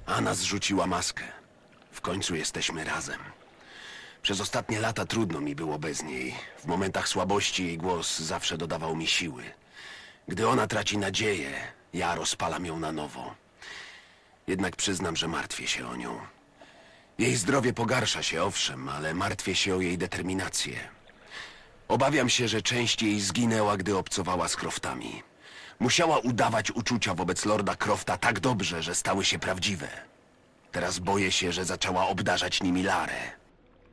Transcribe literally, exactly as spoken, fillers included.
Anna zrzuciła maskę. W końcu jesteśmy razem. Przez ostatnie lata trudno mi było bez niej. W momentach słabości jej głos zawsze dodawał mi siły. Gdy ona traci nadzieję, ja rozpalam ją na nowo. Jednak przyznam, że martwię się o nią. Jej zdrowie pogarsza się, owszem, ale martwię się o jej determinację. Obawiam się, że część jej zginęła, gdy obcowała z Croftami. Musiała udawać uczucia wobec Lorda Crofta tak dobrze, że stały się prawdziwe. Teraz boję się, że zaczęła obdarzać nimi Larę.